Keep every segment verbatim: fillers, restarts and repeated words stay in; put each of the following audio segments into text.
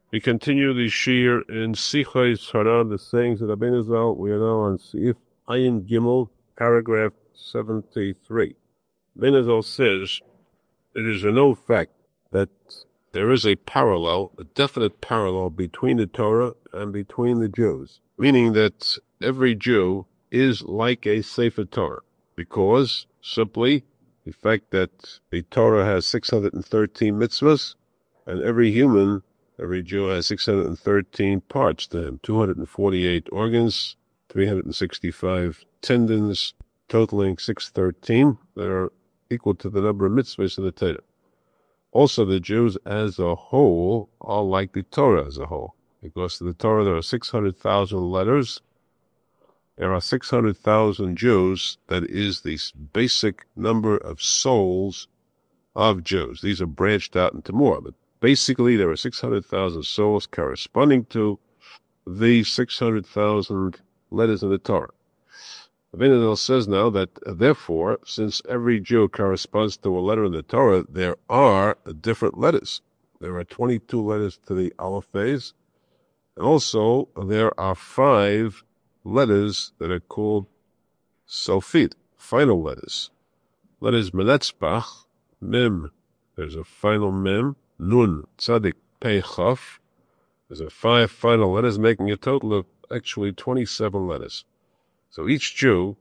We continue the shir in Sichos Haran, the sayings of Rabbeinu Zal. We are now on Sif Ayin Gimel, paragraph seventy-three. Rabbeinu Zal says, it is a known fact that there is a parallel, a definite parallel between the Torah and between the Jews, meaning that every Jew is like a Sefer Torah, because simply the fact that the Torah has six hundred thirteen mitzvahs, and every human Every Jew has six hundred thirteen parts to him, two hundred forty-eight organs, three hundred sixty-five tendons, totaling six hundred thirteen that are equal to the number of mitzvahs in the Torah. Also, the Jews as a whole are like the Torah as a whole. Because in the Torah there are six hundred thousand letters. There are six hundred thousand Jews. That is the basic number of souls of Jews. These are branched out into more, but basically, there are six hundred thousand souls corresponding to the six hundred thousand letters in the Torah. Rabbeinu Zal says now that, uh, therefore, since every Jew corresponds to a letter in the Torah, there are different letters. There are twenty-two letters to the Aleph Beis, and also there are five letters that are called Sofit, final letters. Letters Menetzbach, Mem, there's a final Mem, Nun, Tzadik, Pei, Chaf. There's a five final letters, making a total of actually twenty-seven letters. So each Jew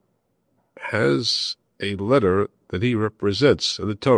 has a letter that he represents in the Torah.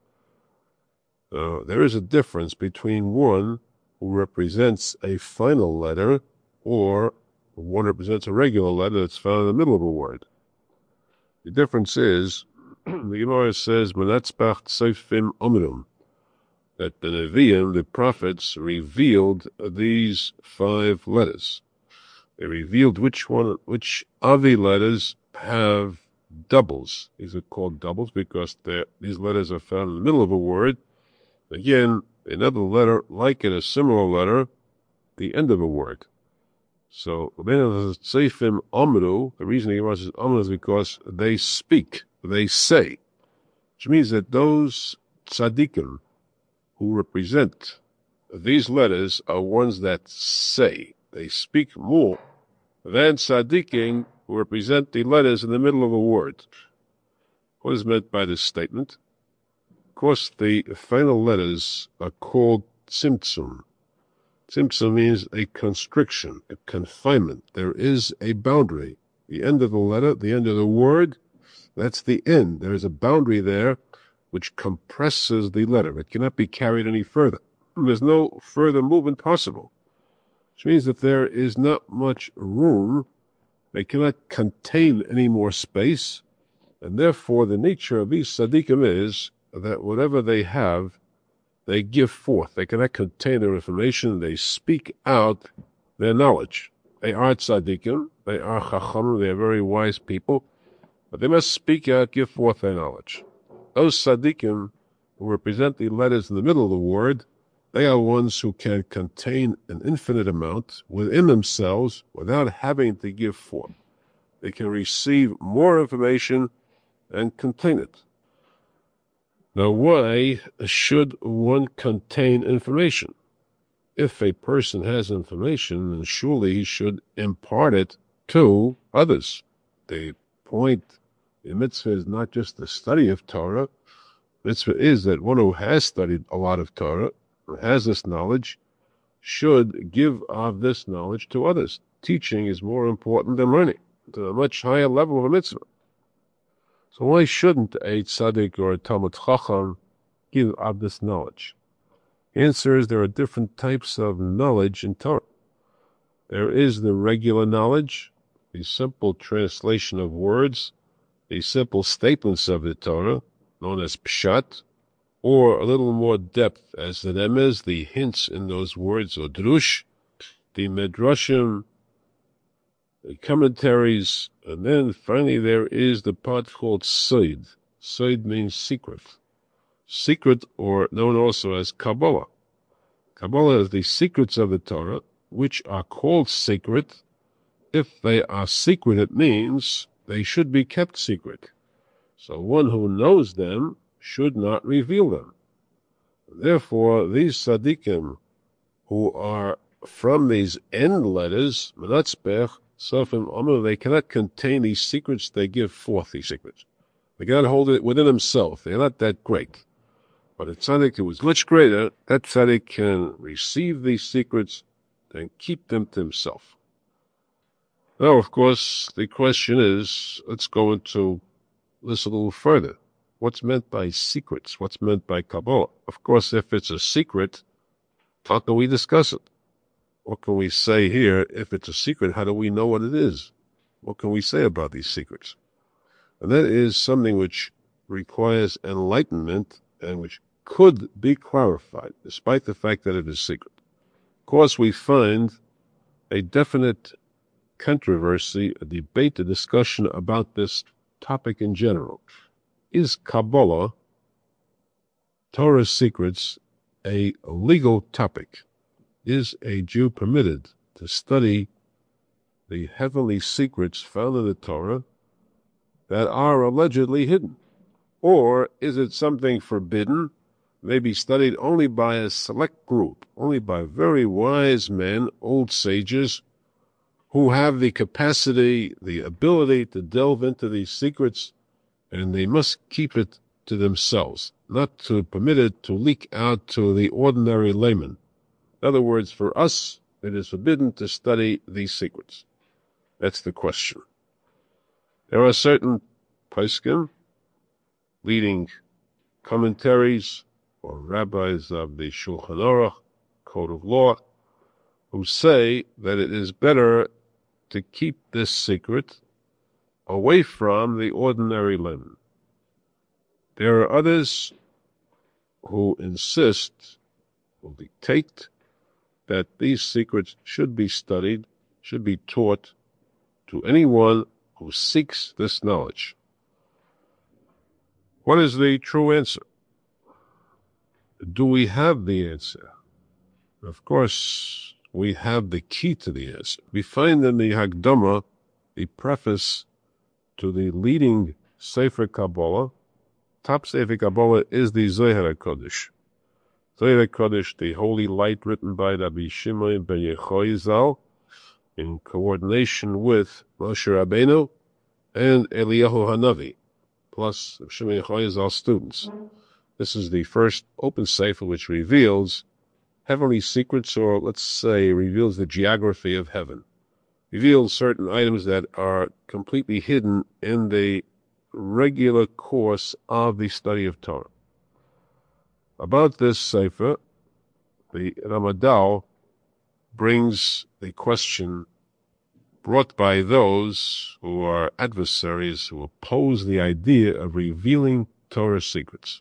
Uh, there is a difference between one who represents a final letter or one represents a regular letter that's found in the middle of a word. The difference is, the Gemara says, Menatzbach Tzofim Omrim, that the Nevi'im, the prophets, revealed these five letters. They revealed which one, which of the letters have doubles. These are called doubles because these letters are found in the middle of a word. Again, another letter, like in a similar letter, the end of a word. So, Tzofim Omru, the reason the Gemara says Omru is because they speak, they say, which means that those tzaddikim who represent these letters are ones that say. They speak more than tzaddikim who represent the letters in the middle of a word. What is meant by this statement? Of course, the final letters are called tzimtzum. Tzimtzum means a constriction, a confinement. There is a boundary. The end of the letter, the end of the word, that's the end. There is a boundary there which compresses the letter. It cannot be carried any further. There's no further movement possible, which means that there is not much room. They cannot contain any more space, and therefore the nature of these tzaddikim is that whatever they have, they give forth. They cannot contain their information. They speak out their knowledge. They are tzaddikim. They are chachamim. They are very wise people, but they must speak out, give forth their knowledge. Those tzaddikim who represent the letters in the middle of the word, they are ones who can contain an infinite amount within themselves without having to give forth. They can receive more information and contain it. Now, why should one contain information? If a person has information, then surely he should impart it to others. The point in mitzvah is not just the study of Torah. Mitzvah is that one who has studied a lot of Torah, who has this knowledge, should give of this knowledge to others. Teaching is more important than learning, to a much higher level of a mitzvah. So why shouldn't a tzaddik or a Talmud Chacham give of this knowledge? The answer is there are different types of knowledge in Torah. There is the regular knowledge, the simple translation of words, the simple statements of the Torah, known as pshat, or a little more depth, as the remez, the hints in those words, or drush, the medrashim, the commentaries, and then finally there is the part called Soid. Soid means secret. Secret, or known also as Kabbalah. Kabbalah is the secrets of the Torah, which are called secret. If they are secret, it means they should be kept secret. So one who knows them should not reveal them. Therefore, these tzaddikim who are from these end letters, Menatzbech, Sofim, Omer, they cannot contain these secrets, they give forth these secrets. They cannot hold it within themselves. They're not that great. But a tzaddik who is much greater, that tzaddik can receive these secrets and keep them to himself. Now, of course, the question is, let's go into this a little further. What's meant by secrets? What's meant by Kabbalah? Of course, if it's a secret, how can we discuss it? What can we say here? If it's a secret, how do we know what it is? What can we say about these secrets? And that is something which requires enlightenment and which could be clarified, despite the fact that it is secret. Of course, we find a definite controversy, a debate, a discussion about this topic in general. Is Kabbalah, Torah's secrets, a legal topic? Is a Jew permitted to study the heavenly secrets found in the Torah that are allegedly hidden? Or is it something forbidden, may be studied only by a select group, only by very wise men, old sages, who have the capacity, the ability to delve into these secrets, and they must keep it to themselves, not to permit it to leak out to the ordinary layman. In other words, for us, it is forbidden to study these secrets. That's the question. There are certain poskim, leading commentaries, or rabbis of the Shulchan Aruch, Code of Law, who say that it is better to keep this secret away from the ordinary layman. There are others who insist, who dictate, that these secrets should be studied, should be taught to anyone who seeks this knowledge. What is the true answer? Do we have the answer? Of course, we have the key to the answer. We find in the Hagdama, the preface to the leading Sefer Kabbalah. Top Sefer Kabbalah is the Zohar HaKodesh. Zohar HaKodesh, the holy light written by Rabbi Shimon ben Yochai Zal, in coordination with Moshe Rabbeinu and Eliyahu Hanavi, plus Shimon ben Yochai Zal's students. This is the first open sefer which reveals heavenly secrets, or let's say reveals the geography of heaven, reveals certain items that are completely hidden in the regular course of the study of Torah. About this sefer, the Ramadal brings the question brought by those who are adversaries, who oppose the idea of revealing Torah secrets.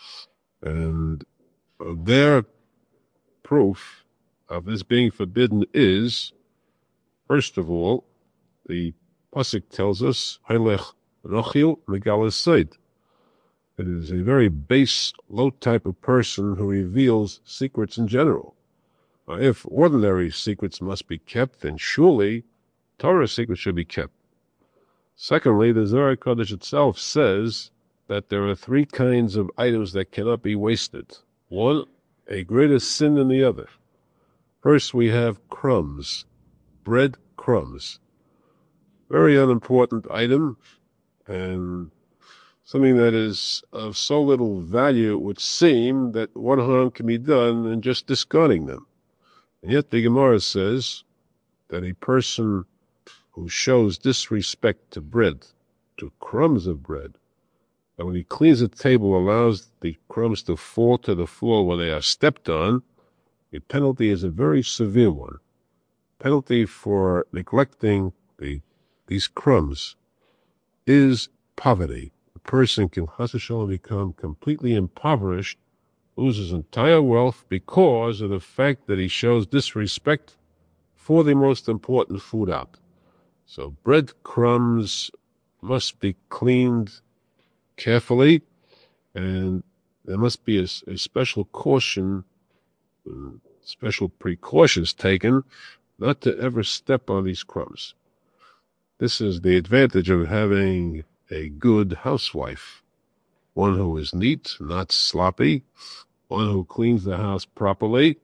And their proof of this being forbidden is, first of all, the pasuk tells us, Hailech Rochil Megalas Seid. It is a very base, low type of person who reveals secrets in general. Now, if ordinary secrets must be kept, then surely Torah secrets should be kept. Secondly, the Zohar Kodesh itself says that there are three kinds of items that cannot be wasted. One, a greater sin than the other. First, we have crumbs, bread crumbs. Very unimportant item, and something that is of so little value, it would seem that what harm can be done in just discarding them. And yet the Gemara says that a person who shows disrespect to bread, to crumbs of bread, and when he cleans the table, allows the crumbs to fall to the floor where they are stepped on, the penalty is a very severe one. Penalty for neglecting the these crumbs is poverty. A person can chas v'shalom become completely impoverished, lose his entire wealth because of the fact that he shows disrespect for the most important food out. So bread crumbs must be cleaned carefully, and there must be a, a special caution, uh, special precautions taken not to ever step on these crumbs. This is the advantage of having a good housewife, one who is neat, not sloppy, one who cleans the house properly,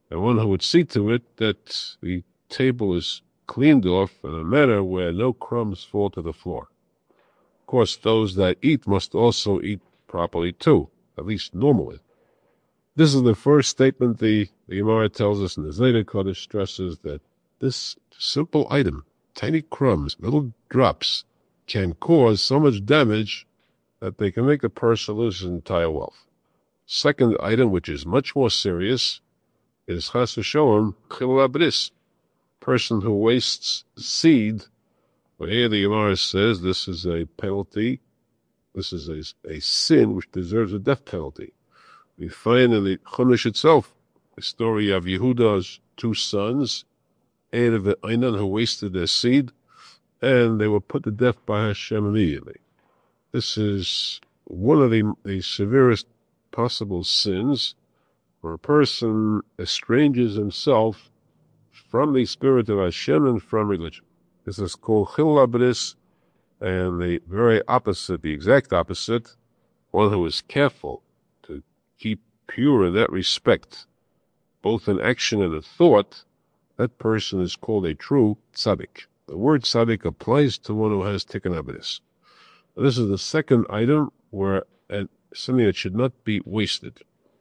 and one who would see to it that the table is cleaned off in a manner where no crumbs fall to the floor. Of course, those that eat must also eat properly too, at least normally. This is the first statement the, the Gemara tells us, and the Zayda Kodesh stresses that this simple item, tiny crumbs, little drops, can cause so much damage that they can make a person lose his entire wealth. Second item, which is much more serious, is Chas v'Sholom Chilul HaBris, person who wastes seed. Well, here the Gemara says this is a penalty, this is a, a sin which deserves a death penalty. We find in the Chumash itself the story of Yehuda's two sons, Erev and Einan, who wasted their seed, and they were put to death by Hashem immediately. This is one of the, the severest possible sins, where a person estranges himself from the spirit of Hashem and from religion. This is called Chilul HaBris, and the very opposite, the exact opposite, one who is careful to keep pure in that respect, both in action and in thought, that person is called a true tzaddik. The word tzaddik applies to one who has tikkun HaBris. This is the second item where uh, something that should not be wasted.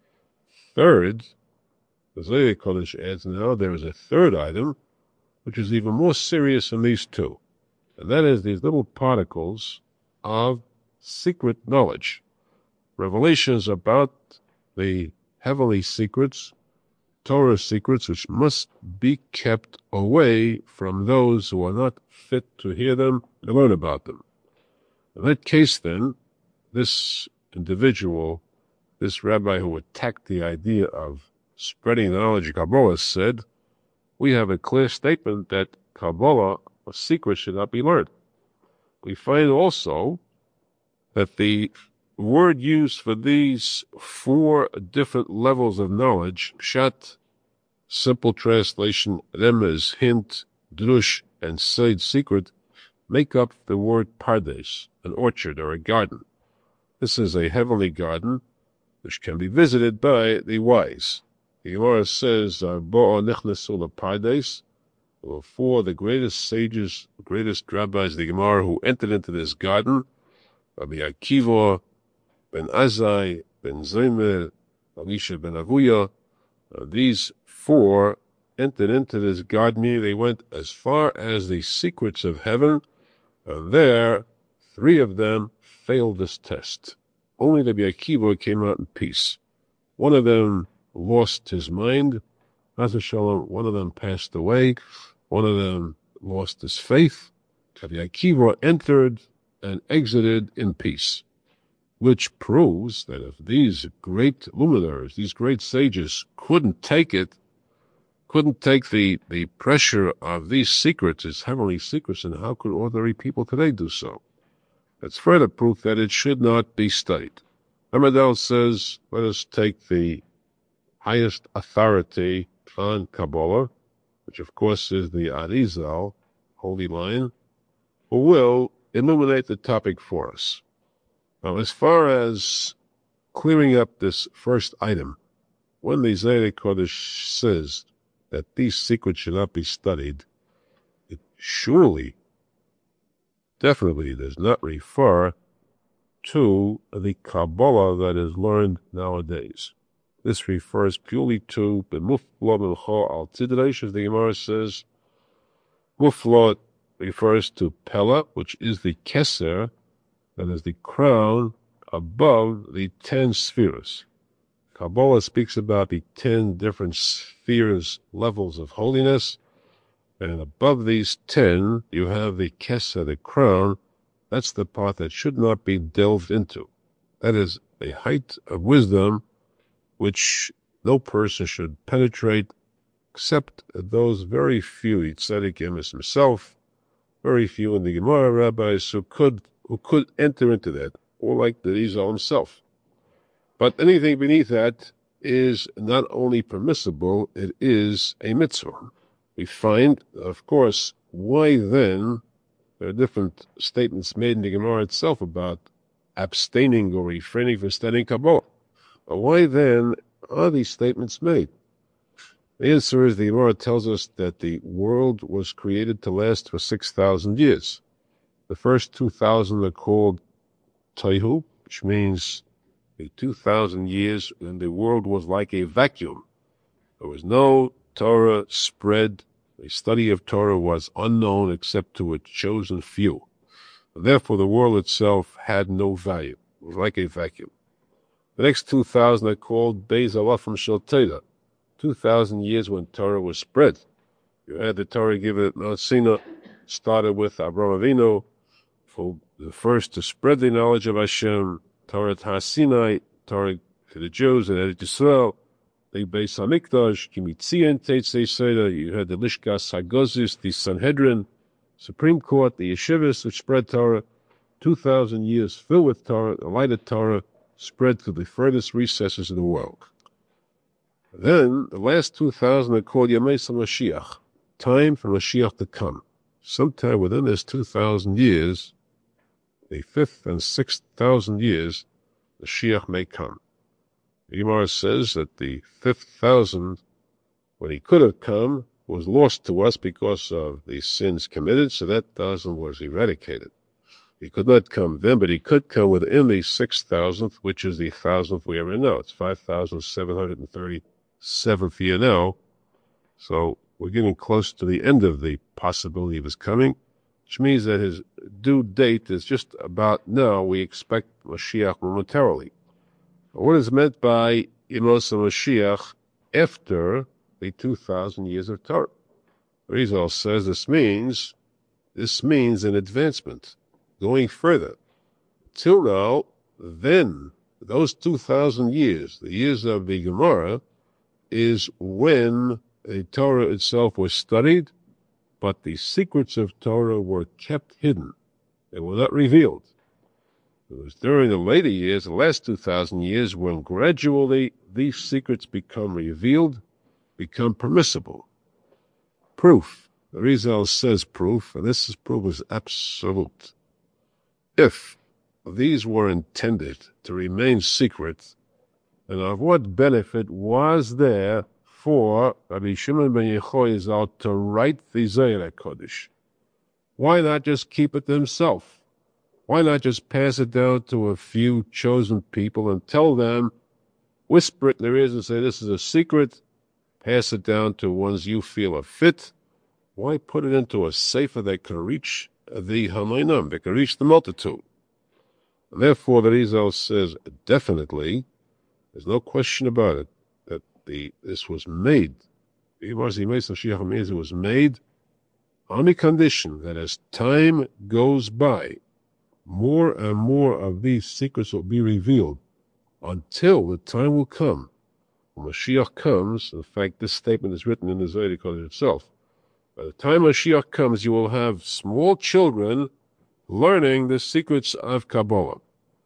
Third, the Zohar Kodesh adds now there is a third item, which is even more serious than these two, and that is these little particles of secret knowledge, revelations about the heavenly secrets, Torah secrets, which must be kept away from those who are not fit to hear them and learn about them. In that case, then, this individual, this rabbi who attacked the idea of spreading the knowledge of Kabbalah, said, we have a clear statement that Kabbalah, a secret, should not be learned. We find also that the word used for these four different levels of knowledge, pshat, simple translation, remez, hint, drush, and seid, secret, make up the word pardes, an orchard or a garden. This is a heavenly garden which can be visited by the wise. The Gemara says, Bo'o nichnesu lepardes. There were four of the greatest sages, greatest rabbis of the Gemara who entered into this garden, Rabbi Akiva, Ben Azai, Ben Zaymer, Elisha ben Avuya. Uh, these four entered into this garden. They went as far as the secrets of heaven, and there, three of them failed this test. Only Rabbi Akiva came out in peace. One of them lost his mind. Chas v'Sholom, one of them passed away. One of them lost his faith. Rabbi Akiva entered and exited in peace, which proves that if these great luminaries, these great sages couldn't take it, couldn't take the, the pressure of these secrets, these heavenly secrets, and how could ordinary people today do so? That's further proof that it should not be studied. Hamadal says, let us take the highest authority on Kabbalah, which of course is the Arizal, Holy Lion, who will illuminate the topic for us. Now, as far as clearing up this first item, when the Zohar Kodesh says that these secrets should not be studied, it surely, definitely does not refer to the Kabbalah that is learned nowadays. This refers purely to the Mufla Milcha al Tidresh, as the Gemara says. Mufla refers to Pella, which is the Keser, that is the crown above the ten spheres. Kabbalah speaks about the ten different spheres, levels of holiness, and above these ten, you have the Keser, the crown. That's the part that should not be delved into. That is a height of wisdom which no person should penetrate except those very few, Tzaddik Emes himself, very few in the Gemara rabbis who could who could enter into that, or like the Rizal himself. But anything beneath that is not only permissible, it is a mitzvah. We find, of course, why then there are different statements made in the Gemara itself about abstaining or refraining from studying Kabbalah. But why then are these statements made? The answer is the Gemara tells us that the world was created to last for six thousand years. The first two thousand are called Tohu, which means the two thousand years when the world was like a vacuum. There was no Torah spread. The study of Torah was unknown except to a chosen few. Therefore, the world itself had no value. It was like a vacuum. The next two thousand are called Beis Alafim Shel Torah, two thousand years when Torah was spread. You had the Torah given at Mount Sinai, started with Avraham Avinu, for the first to spread the knowledge of Hashem, Torah HaSinai, Torah to the Jews and Eretz Yisrael, the Beis HaMikdash, Kimitzian Teitzei Seder, you had the Lishkas HaGozis, the Sanhedrin, Supreme Court, the Yeshivas, which spread Torah, two thousand years filled with Torah, the light of Torah, spread to the furthest recesses of the world. Then, the last two thousand are called Yamei Mashiach, time for Mashiach to come. Sometime within this two thousand years, the fifth and sixth thousand years, Mashiach may come. The Gemara says that the fifth thousand, when he could have come, was lost to us because of the sins committed, so that thousand was eradicated. He could not come then, but he could come within the six thousandth, which is the thousandth we are in now. It's five thousand seven hundred thirty-seventh year now. So we're getting close to the end of the possibility of his coming, which means that his due date is just about now. We expect Mashiach momentarily. What is meant by Yemos Mashiach after the two thousand years of Torah? Rizal says this means, this means an advancement, going further. Till now, then, those two thousand years, the years of the Gemara, is when the Torah itself was studied, but the secrets of Torah were kept hidden. They were not revealed. It was during the later years, the last two thousand years, when gradually these secrets become revealed, become permissible. Proof. The Rizal says proof, and this is proof is absolute. If these were intended to remain secret, then of what benefit was there for Rabbi Shimon ben Yochai Zal to write the Zohar Kodesh? Why not just keep it to himself? Why not just pass it down to a few chosen people and tell them, whisper it in their ears and say, this is a secret, pass it down to ones you feel are fit? Why put it into a sefer that can reach the Hanoinam, that can reach the multitude? Therefore, the Rizal says, definitely, there's no question about it, that the this was made. It was made on the condition that as time goes by, more and more of these secrets will be revealed until the time will come when Mashiach comes. In fact, this statement is written in the Zohar Kodesh itself. By the time Mashiach comes, you will have small children learning the secrets of Kabbalah.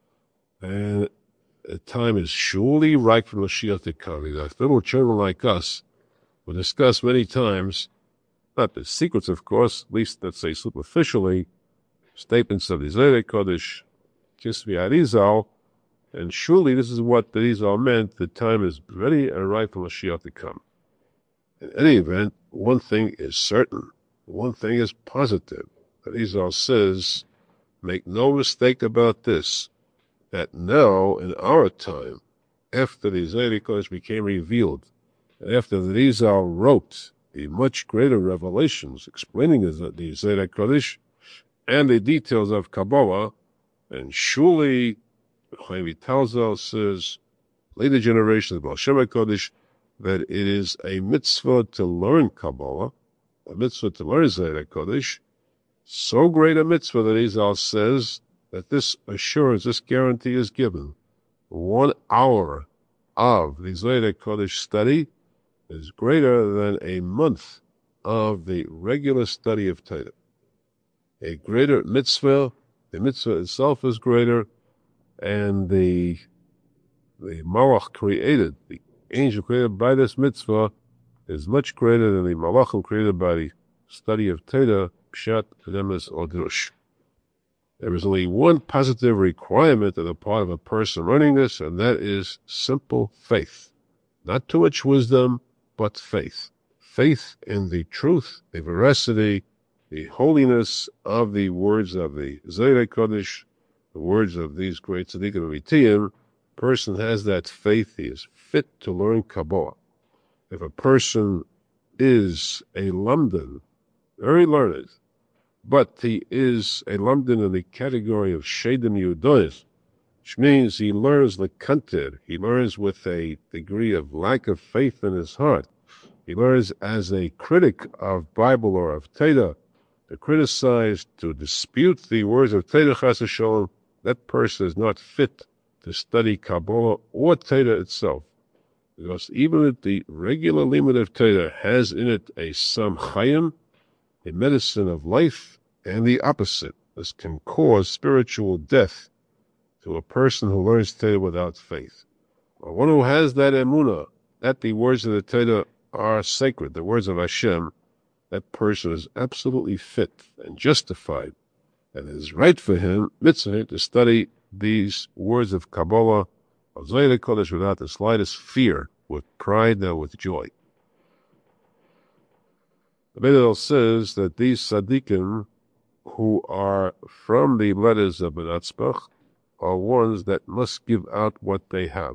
And the time is surely right for Mashiach to come. Because little children like us will discuss many times, not the secrets, of course, at least, let's say, superficially, statements of the Zohar Kodesh, Kisvi Arizal, and surely this is what the Arizal meant. The time is ready and right for Mashiach to come. In any event, one thing is certain, one thing is positive. The Arizal says, make no mistake about this, that now, in our time, after the Zohar Kodesh became revealed, and after the Arizal wrote the much greater revelations explaining the Zohar Kodesh, and the details of Kabbalah, and surely, Chaim Vital says, later generations of Baal Shem HaKodesh, that it is a mitzvah to learn Kabbalah, a mitzvah to learn Zohar Kodesh, so great a mitzvah that Izal says that this assurance, this guarantee is given. One hour of the Zohar Kodesh study is greater than a month of the regular study of Torah. A greater mitzvah, the mitzvah itself is greater, and the the malach created, the angel created by this mitzvah, is much greater than the malachim created by the study of Torah, Pshat, Kedemus, or Drush. There is only one positive requirement on the part of a person learning this, and that is simple faith. Not too much wisdom, but faith. Faith in the truth, the veracity, the holiness of the words of the Zohar Kodesh, the words of these great tzaddikim and Ritiyim. Person has that faith, he is fit to learn Kabbalah. If a person is a lamdan, very learned, but he is a lamdan in the category of shedim yudois, which means he learns lekantir, he learns with a degree of lack of faith in his heart. He learns as a critic of Bible or of Torah, to criticize, to dispute the words of Torah chas v'sholom. That person is not fit to study Kabbalah or Torah itself. Because even if the regular limud of Torah has in it a sam chayim, a medicine of life, and the opposite, this can cause spiritual death to a person who learns Torah without faith. Or one who has that emunah, that the words of the Torah are sacred, the words of Hashem, that person is absolutely fit and justified, and it is right for him, mitzvah, to study these words of Kabbalah, of Zohar Kodesh, without the slightest fear, with pride and with joy. The Beidel says that these tzaddikim who are from the letters of Benatzbach are ones that must give out what they have.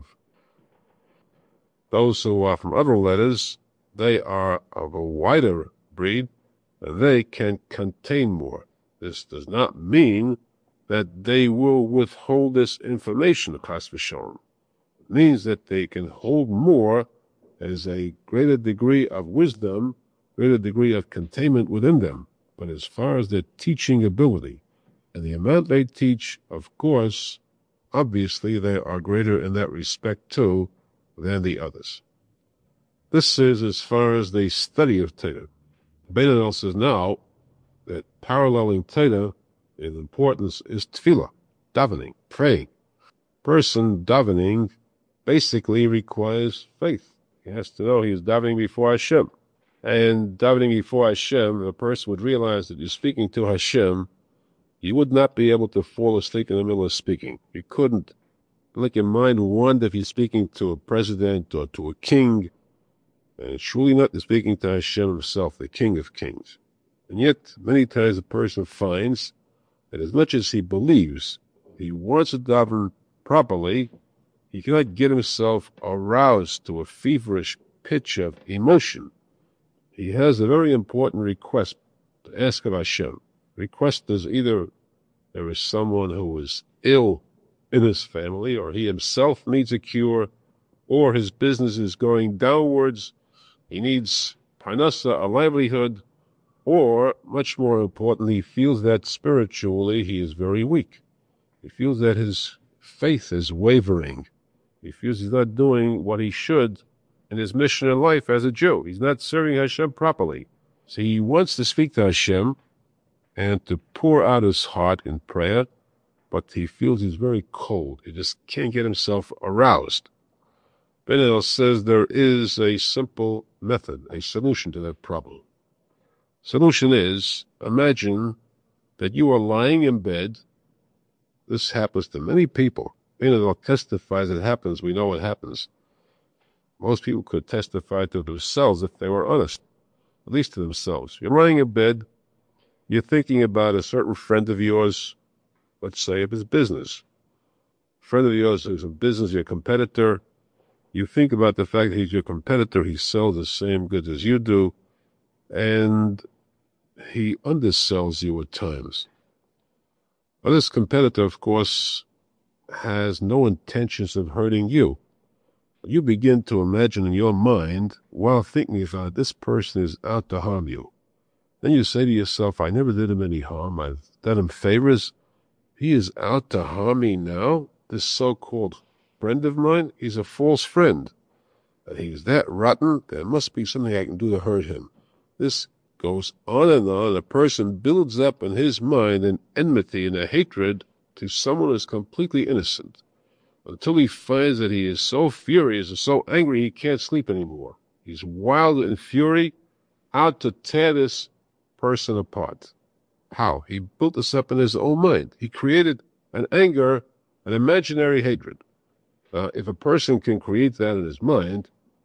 Those who are from other letters, they are of a wider breed, and they can contain more. This does not mean that they will withhold this information, chas v'sholom. It means that they can hold more as a greater degree of wisdom, greater degree of containment within them. But as far as their teaching ability and the amount they teach, of course, obviously they are greater in that respect too than the others. This is as far as the study of Torah. Beidel says now that paralleling Torah in importance is tefillah, davening, praying. Person davening basically requires faith. He has to know he is davening before Hashem. And davening before Hashem, if a person would realize that you're speaking to Hashem, you would not be able to fall asleep in the middle of speaking. You couldn't let your mind wander if you're speaking to a president or to a king. And it's truly not the speaking to Hashem himself, the King of Kings. And yet, many times a person finds that as much as he believes he wants to daven properly, he cannot get himself aroused to a feverish pitch of emotion. He has a very important request to ask of Hashem. The request is either there is someone who is ill in his family, or he himself needs a cure, or his business is going downwards, he needs parnasa, a livelihood, or, much more importantly, he feels that spiritually he is very weak. He feels that his faith is wavering. He feels he's not doing what he should in his mission in life as a Jew. He's not serving Hashem properly. So he wants to speak to Hashem and to pour out his heart in prayer, but he feels he's very cold. He just can't get himself aroused. Beidel says there is a simple method, a solution to that problem. Solution is, imagine that you are lying in bed. This happens to many people. Beidel testifies it happens. We know it happens. Most people could testify to themselves if they were honest, at least to themselves. You're lying in bed. You're thinking about a certain friend of yours, let's say of his business. A friend of yours who's in business, your competitor. You think about the fact that he's your competitor. He sells the same goods as you do, and he undersells you at times. Well, this competitor, of course, has no intentions of hurting you. You begin to imagine in your mind, while thinking about it, this person is out to harm you. Then you say to yourself, I never did him any harm. I've done him favors. He is out to harm me now? This so-called friend of mine? He's a false friend. And he's that rotten, there must be something I can do to hurt him. This goes on and on. A person builds up in his mind an enmity and a hatred to someone who is completely innocent, until he finds that he is so furious and so angry he can't sleep anymore. He's wild in fury, out to tear this person apart. How? He built this up in his own mind. He created an anger, an imaginary hatred. Uh, if a person can create that in his mind,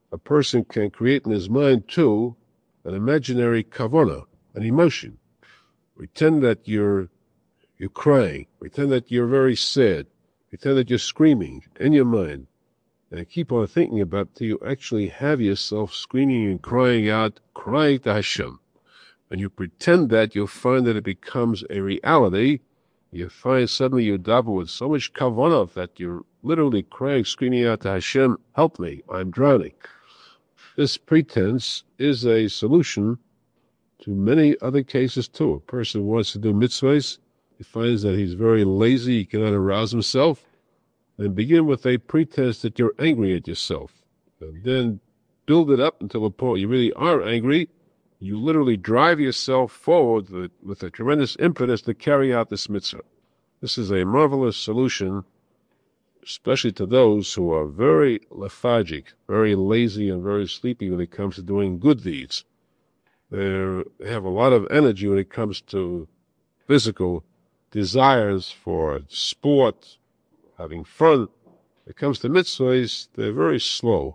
a person can create in his mind, too, an imaginary kavana, an emotion. Pretend that you're you're crying. Pretend that you're very sad. Pretend that you're screaming in your mind. And keep on thinking about it till you actually have yourself screaming and crying out, crying to Hashem. And you pretend that, you'll find that it becomes a reality. You find suddenly you daven with so much kavanah that you're literally crying, screaming out to Hashem, help me, I'm drowning. This pretense is a solution to many other cases too. A person wants to do mitzvahs, he finds that he's very lazy, he cannot arouse himself, and begin with a pretense that you're angry at yourself. And then build it up until a point you really are angry. You literally drive yourself forward with, with a tremendous impetus to carry out this mitzvah. This is a marvelous solution, especially to those who are very lethargic, very lazy, and very sleepy when it comes to doing good deeds. They're, they have a lot of energy when it comes to physical desires for sport, having fun. When it comes to mitzvahs, they're very slow.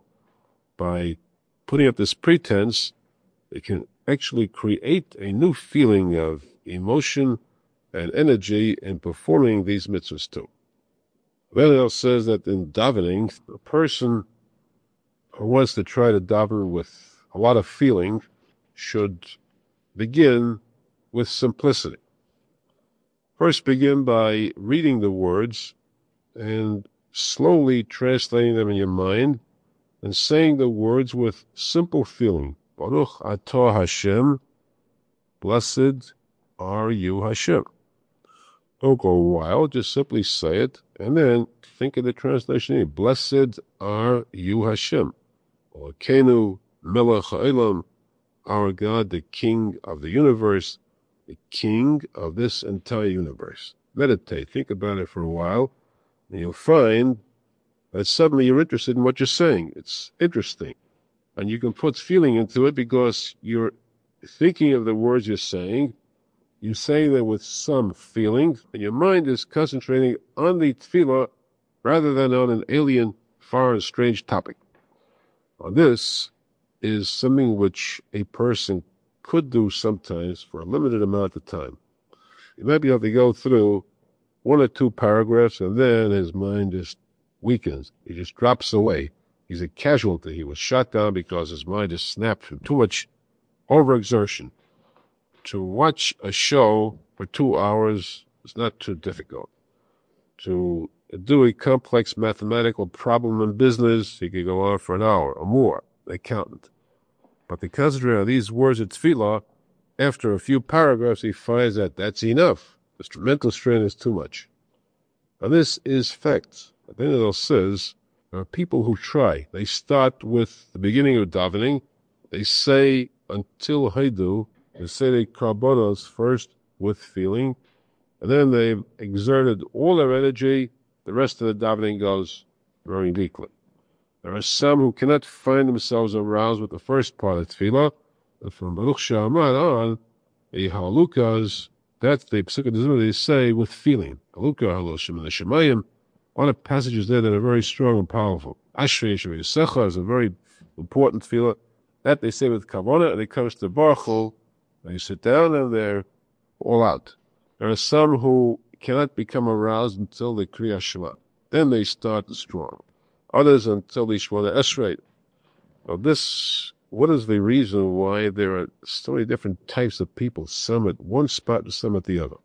By putting up this pretense, they can actually create a new feeling of emotion and energy in performing these mitzvahs too. Venel says that in davening, a person who wants to try to daven with a lot of feeling should begin with simplicity. First, begin by reading the words and slowly translating them in your mind and saying the words with simple feeling. Baruch atah Hashem, blessed are you Hashem. Don't go a while, just simply say it, and then think of the translation. Blessed are you Hashem. Kenu melech ha'olam, our God, the King of the universe, the King of this entire universe. Meditate, think about it for a while, and you'll find that suddenly you're interested in what you're saying. It's interesting. And you can put feeling into it because you're thinking of the words you're saying. You're saying them with some feeling, and your mind is concentrating on the tefillah rather than on an alien, foreign, strange topic. Now, this is something which a person could do sometimes for a limited amount of time. You might be able to go through one or two paragraphs, and then his mind just weakens. He just drops away. He's a casualty. He was shot down because his mind is snapped from too much overexertion. To watch a show for two hours is not too difficult. To do a complex mathematical problem in business, he could go on for an hour or more, an accountant. But to concentrate on these words of tefillah, after a few paragraphs, he finds that that's enough. The mental strain is too much. Now, this is fact. Benedel says there are people who try. They start with the beginning of davening. They say until Haidu, they say the karbonos first with feeling, and then they've exerted all their energy. The rest of the davening goes very weakly. There are some who cannot find themselves aroused with the first part of tefillah, and from Baruch She'amar on, the halukas, that's the Pesukah they say with feeling. Halukah, Haloshim, and the Shemayim, a lot of passages there that are very strong and powerful. Ashrei Yeshavei Yisecha is a very important tefillah. That they say with kavanah, and it comes to Baruch Hu. They sit down and they're all out. There are some who cannot become aroused until the Kriya Shema. Then they start strong. Others until the Shemona Esrei. Now this, what is the reason why there are so many different types of people, some at one spot and some at the other?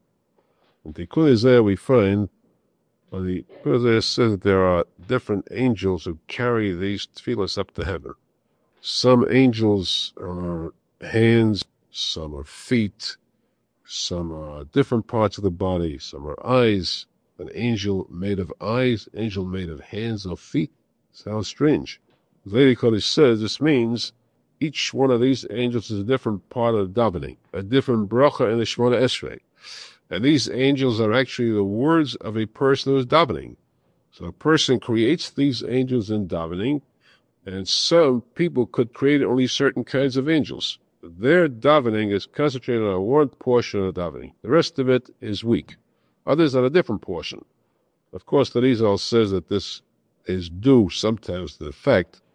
In Tikkun Isaiah we find, well, the Isaiah says that there are different angels who carry these tefillahs up to heaven. Some angels are hands, some are feet, some are different parts of the body, some are eyes. An angel made of eyes, an angel made of hands or feet. Sounds strange. The Lady Kodesh says this means each one of these angels is a different part of davening, a different bracha in the Shemona Esrei. And these angels are actually the words of a person who is davening. So a person creates these angels in davening, and some people could create only certain kinds of angels. Their davening is concentrated on one portion of davening. The rest of it is weak. Others on a different portion. Of course, the Rizal says that this is due sometimes to the fact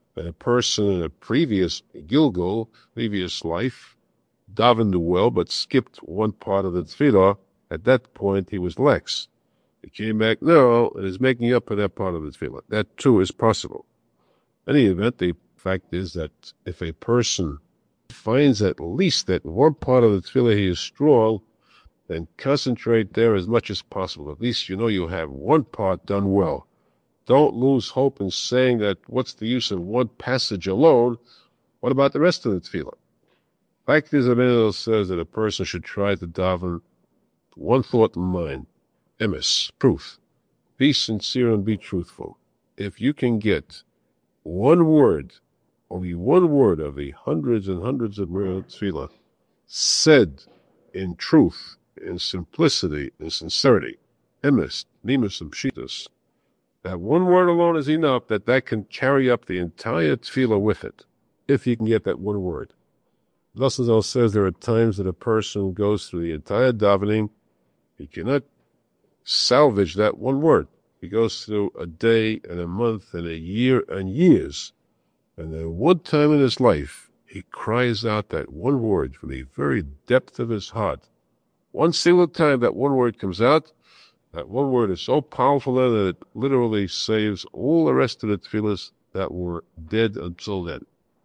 that a person in a previous Gilgul, previous life, davened well but skipped one part of the tefillah. At that point, he was lax. He came back now and is making up for that part of the tefillah. That too is possible. In any event, the fact is that if a person finds at least that one part of the tefillah he is strong, then concentrate there as much as possible. At least you know you have one part done well. Don't lose hope in saying that what's the use of one passage alone? What about the rest of the tefillah? Fact is, Abinadel says that a person should try to daven one thought in mind, emes, truth. Be sincere and be truthful. If you can get one word, only one word of the hundreds and hundreds of tefillah said in truth, in simplicity, in sincerity, emes, nimus, and pshitas, that one word alone is enough that that can carry up the entire tefillah with it, if you can get that one word. Lasazal says there are times that a person goes through the entire davening, he cannot salvage that one word. He goes through a day and a month and a year and years, and then one time in his life, he cries out that one word from the very depth of his heart. One single time that one word comes out, that one word is so powerful that it literally saves all the rest of the tefillahs that were dead until then.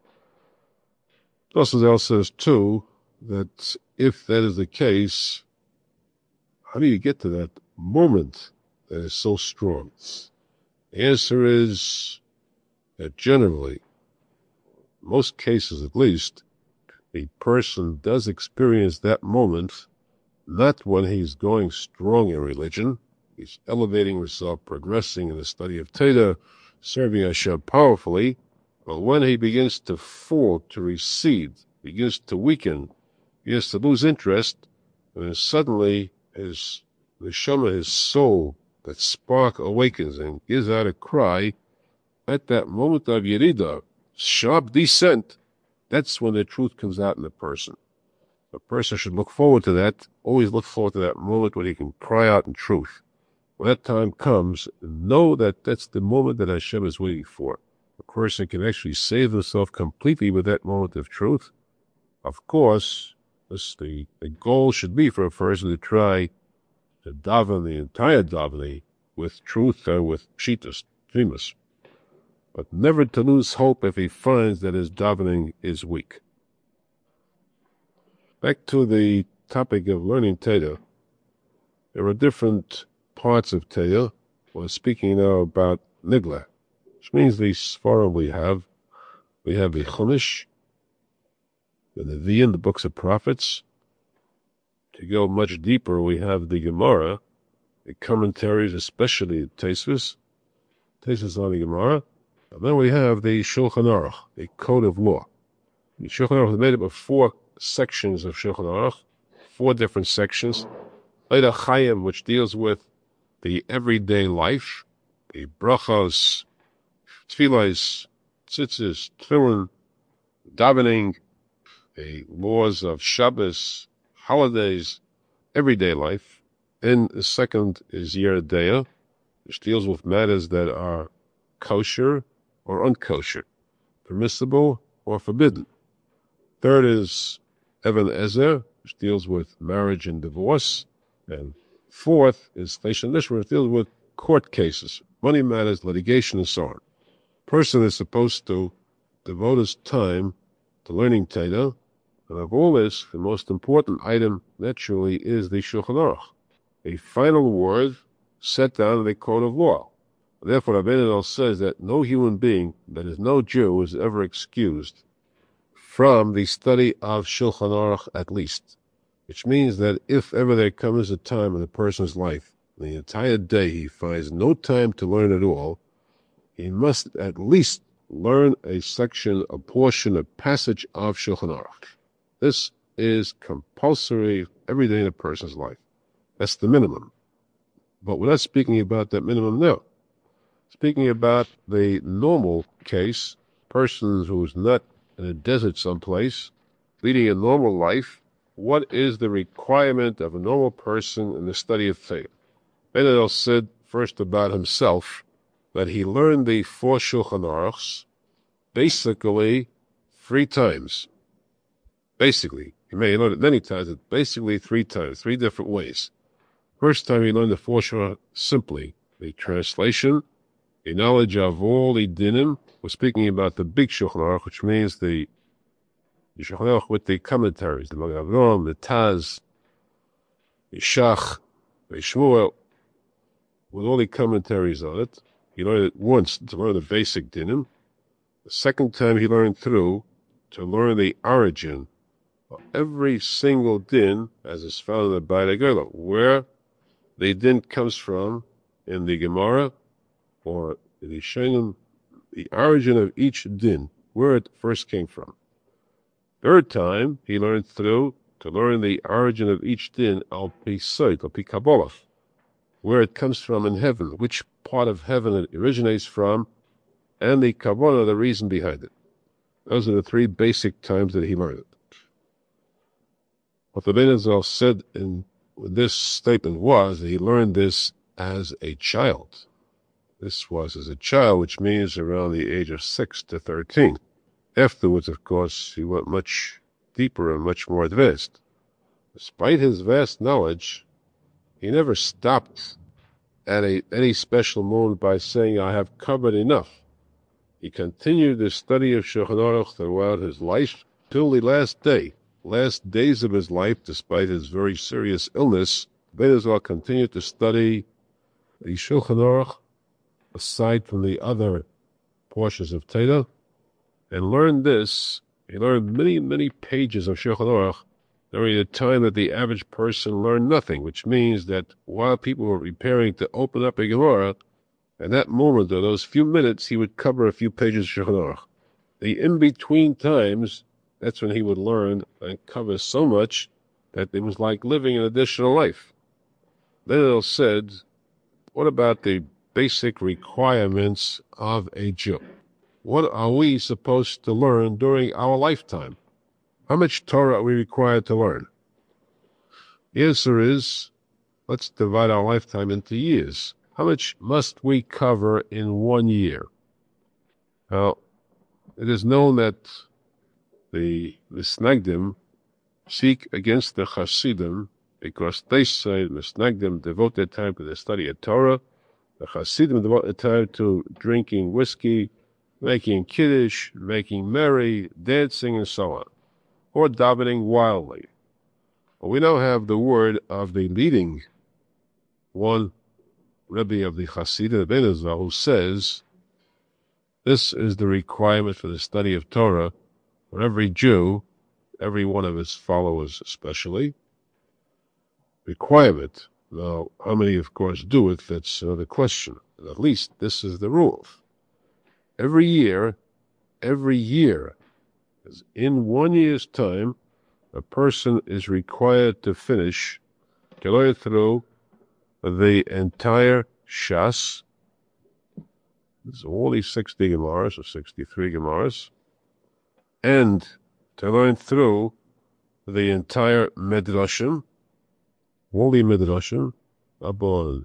Lasazal says, too, that if that is the case, how do you get to that moment that is so strong? The answer is that generally, most cases at least, a person does experience that moment not when he's going strong in religion, he's elevating himself, progressing in the study of Teda, serving Hashem powerfully, but when he begins to fall, to recede, begins to weaken, begins to lose interest, and then suddenly his neshama, his soul, that spark awakens and gives out a cry, at that moment of Yerida, sharp descent, that's when the truth comes out in the person. A person should look forward to that, always look forward to that moment when he can cry out in truth. When that time comes, know that that's the moment that Hashem is waiting for. A person can actually save himself completely with that moment of truth. Of course, this, the, the goal should be for a person to try to daven the entire davening with truth and with pshitas, dreamus, but never to lose hope if he finds that his davening is weak. Back to the topic of learning Teda. There are different parts of Teda. We're speaking now about Nigla, which means the Sfarim we have. We have the Chumash, the Nevi'im, the books of prophets. To go much deeper, we have the Gemara, the commentaries, especially the Tosfos, Tosfos on the Gemara. And then we have the Shulchan Aruch, the Code of Law. The Shulchan Aruch is made up of four sections of Shulchan Aruch, four different sections. Eida Chaim, which deals with the everyday life, the brachos, tefillahs, tzitzis, tefillin, davening, the laws of Shabbos, holidays, everyday life. And the second is Yer Deah, which deals with matters that are kosher or unkosher, permissible or forbidden. Third is Even Ezer, which deals with marriage and divorce. And fourth is Chesed Nishma, which deals with court cases, money matters, litigation, and so on. A person is supposed to devote his time to learning Teda, and of all this, the most important item, naturally, is the Shulchan Aruch, a final word set down in the Code of Law. Therefore, Abinadel says that no human being, that is no Jew, is ever excused from the study of Shulchan Aruch at least, which means that if ever there comes a time in a person's life, the entire day he finds no time to learn at all, he must at least learn a section, a portion, a passage of Shulchan Aruch. This is compulsory every day in a person's life. That's the minimum. But we're not speaking about that minimum now. Speaking about the normal case, person who's not in a desert someplace, leading a normal life, what is the requirement of a normal person in the study of Teda? Abinadel said first about himself that he learned the four Shulchan Aruchs basically three times. Basically. He may have learned it many times, but basically three times, three different ways. First time he learned the four Shulchan simply, the translation, a knowledge of all the dinim. We're speaking about the big Shulchan Aruch, which means the, the Shulchan Aruch with the commentaries, the Magen Avraham, the Taz, the Shach, the Shmuel, with all the commentaries on it. He learned it once to learn the basic dinim. The second time he learned through to learn the origin of every single din, as is found in the Beit HaGolah, where the din comes from in the Gemara or in the Shainim, the origin of each din, where it first came from. Third time, he learned through to learn the origin of each din al pi Sod, al pi Kabbalah, where it comes from in heaven, which part of heaven it originates from, and the Kabbalah, the reason behind it. Those are the three basic times that he learned it. What the Ben Azal said in this statement was that he learned this as a child. This was as a child, which means around the age of six to thirteen. Afterwards, of course, he went much deeper and much more advanced. Despite his vast knowledge, he never stopped at a, any special moment by saying, I have covered enough. He continued the study of Shulchan Aruch throughout his life till the last day, last days of his life, despite his very serious illness. Ben Azal continued to study the Shulchan Aruch, aside from the other portions of Torah, and learned this. He learned many, many pages of Shulchan Aruch during the time that the average person learned nothing, which means that while people were preparing to open up a Gemara, at that moment, or those few minutes, he would cover a few pages of Shulchan Aruch. The in-between times, that's when he would learn and cover so much that it was like living an additional life. Then it said, what about the basic requirements of a Jew? What are we supposed to learn during our lifetime? How much Torah are we required to learn? The answer is, let's divide our lifetime into years. How much must we cover in one year? Now, it is known that the Misnagdim seek against the Hasidim because they say the Misnagdim devote their time to the study of Torah. The Hasidim devote their time to drinking whiskey, making kiddush, making merry, dancing, and so on, or davening wildly. But we now have the word of the leading one, Rebbe of the Hasidim, the Ben Azal, who says, this is the requirement for the study of Torah for every Jew, every one of his followers especially. Requirement. Now, how many, of course, do it? That's another question. But at least this is the rule. Every year, every year, in one year's time, a person is required to finish, to learn through the entire Shas. There's all these sixty Gemaras, or sixty-three Gemaras, and to learn through the entire Midrashim, all the Midrashim, about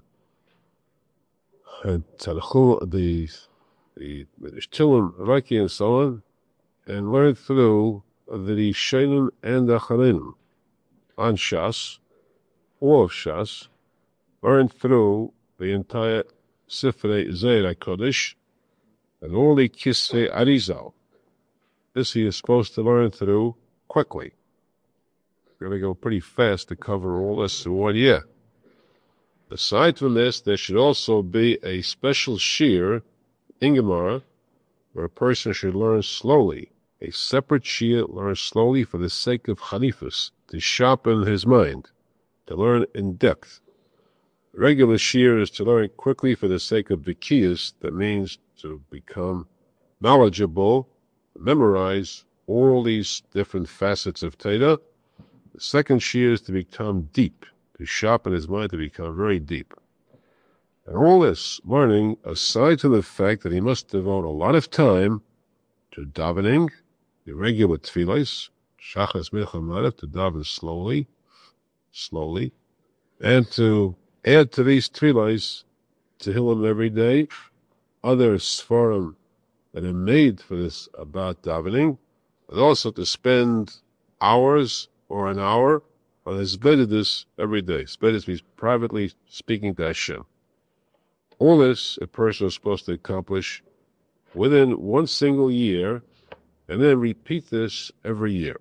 and Talchum, the the Midrash Tillim, Raki, and so on, and learn through the Shainim and the Acharonim on Shas, all of Shas, learn through the entire Sifrei Zeir HaKodesh and all the Kisvei Arizal. This he is supposed to learn through quickly. We're going to go pretty fast to cover all this in one year. Aside from this, there should also be a special shir in Gemara where a person should learn slowly. A separate shir learns slowly for the sake of Hanifus, to sharpen his mind, to learn in depth. Regular shir is to learn quickly for the sake of Bikiyas, that means to become knowledgeable, memorize all these different facets of Torah. The second shir is to become deep, to sharpen his mind, to become very deep. And all this learning, aside from the fact that he must devote a lot of time to davening, the regular tefillos, shachas, mincha, maariv, to daven slowly, slowly, and to add to these tefillos, Tehillim every day, other Sfarim that are made for this about davening, and also to spend hours or an hour on Hizbedidus every day. Hizbedidus means privately speaking to Hashem. All this a person is supposed to accomplish within one single year, and then repeat this every year.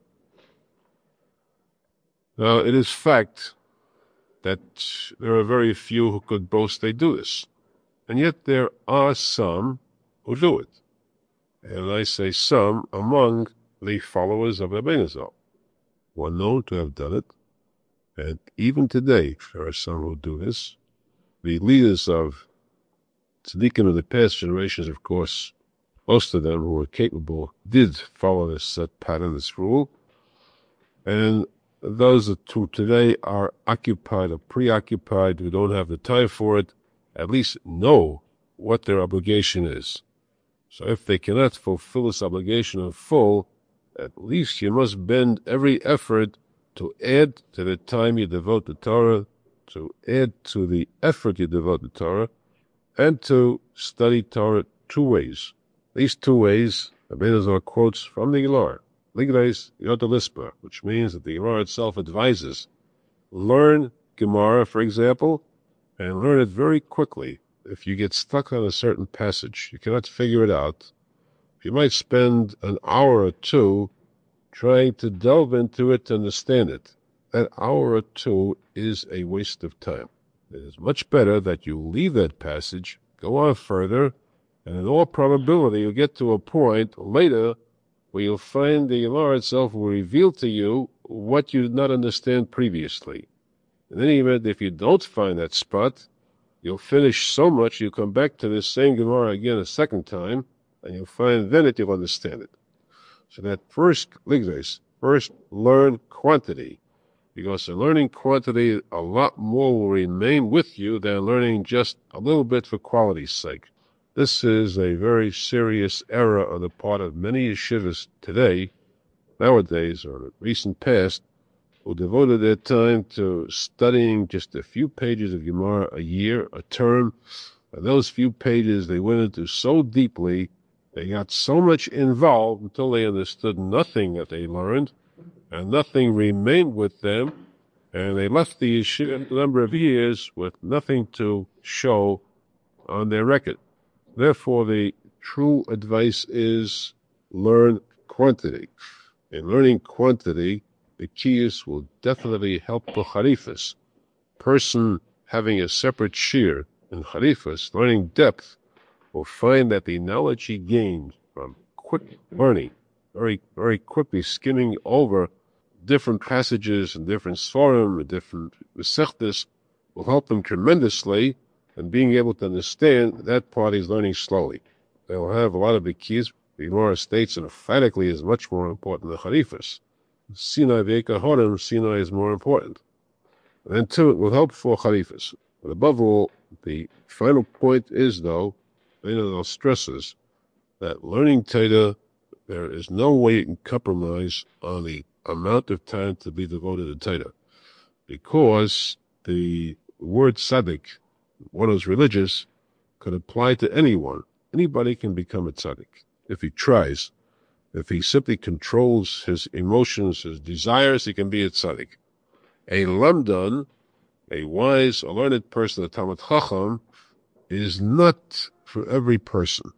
Now, it is fact that there are very few who could boast they do this, and yet there are some who do it. And I say some among the followers of Rabbeinu Zal, who are known to have done it, and even today there are some who do this. The leaders of tzaddikim of the past generations, of course, most of them who were capable did follow this set pattern, this rule, and those who today are occupied or preoccupied, who don't have the time for it, at least know what their obligation is. So if they cannot fulfill this obligation in full, at least you must bend every effort to add to the time you devote to Torah, to add to the effort you devote to Torah, and to study Torah two ways. These two ways, Rabbeinu Zal quotes from the Gemara, Ligreis Yota Lispa, which means that the Gemara itself advises, learn Gemara, for example, and learn it very quickly. If you get stuck on a certain passage, you cannot figure it out, you might spend an hour or two trying to delve into it to understand it. That hour or two is a waste of time. It is much better that you leave that passage, go on further, and in all probability you'll get to a point later where you'll find the Gemara itself will reveal to you what you did not understand previously. In any event, if you don't find that spot, you'll finish so much you'll come back to this same Gemara again a second time, and you'll find then that you'll understand it. So that first, ligres, first learn quantity, because in learning quantity, a lot more will remain with you than learning just a little bit for quality's sake. This is a very serious error on the part of many yeshivas today, nowadays, or in the recent past, who devoted their time to studying just a few pages of Gemara a year, a term, and those few pages they went into so deeply, they got so much involved until they understood nothing that they learned, and nothing remained with them, and they left the yeshiva a number of years with nothing to show on their record. Therefore, the true advice is learn quantity. In learning quantity, the kiyus will definitely help the charifas. Person having a separate shir in charifas, learning depth, will find that the knowledge he gained from quick learning, very, very quickly skimming over different passages and different svarim and different mesechtes, will help him tremendously in being able to understand that part he's learning slowly. They'll have a lot of the keys. The Gemara states emphatically is much more important than charifas. Sinai ve'eka horim, Sinai is more important. And then two, it will help for charifas. But above all, the final point is, though, Rabbeinu Zal stresses that learning Torah, there is no way you can compromise on the amount of time to be devoted to Torah, because the word tzaddik, one who's religious, could apply to anyone. Anybody can become a tzaddik if he tries. If he simply controls his emotions, his desires, he can be a tzaddik. A lamdan, a wise, a learned person, a Talmid Chacham, is not for every person,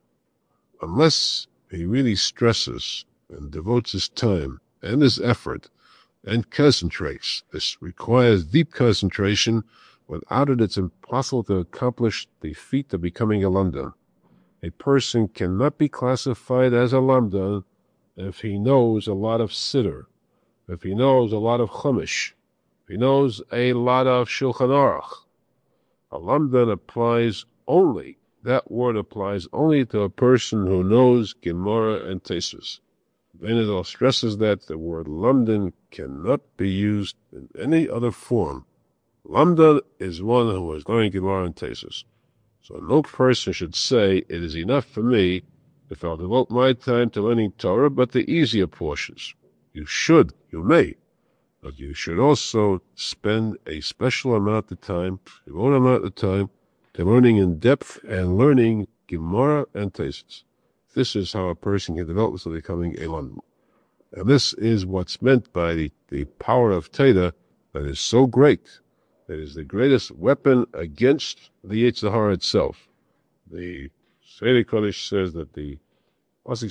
unless he really stresses and devotes his time and his effort and concentrates. This requires deep concentration. Without it, it's impossible to accomplish the feat of becoming a lamdan. A person cannot be classified as a lamdan if he knows a lot of siddur, if he knows a lot of chumash, if he knows a lot of shulchan aruch. A lamdan applies only, that word applies only to a person who knows Gemara and Tosfos. Rabbeinu Zal stresses that the word lamdan cannot be used in any other form. Lamdan is one who is learning Gemara and Tosfos. So no person should say, it is enough for me if I'll devote my time to learning Torah, but the easier portions. You should, you may, but you should also spend a special amount of time, your own amount of time, to learning in depth and learning Gemara and Tosfos. This is how a person can develop to becoming Elam. And this is what's meant by the, the power of Teda that is so great. It is the greatest weapon against the Yetzer Hara itself. The Sefer Kodesh says that the Hashem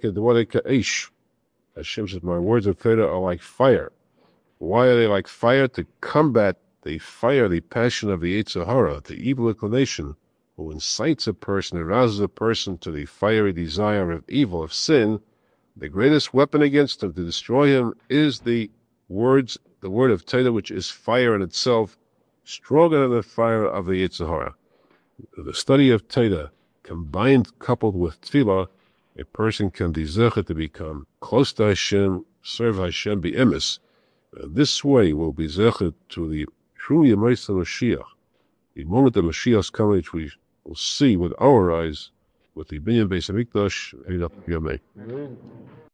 says, my words of Teda are like fire. Why are they like fire? To combat the fire, the passion of the Yetzer Hara, the evil inclination, who incites a person, arouses a person to the fiery desire of evil, of sin. The greatest weapon against him, to destroy him, is the words, the word of Teda, which is fire in itself, stronger than the fire of the Yetzer Hara. The study of Teda, combined, coupled with Tefillah, a person can be zecher to become close to Hashem, serve Hashem be'emes. This way will be zecher to the true Yemais Mashiach, the moment of Mashiach's coming, which we will see with our eyes, with the Binyan Beis Hamikdash, Yamei.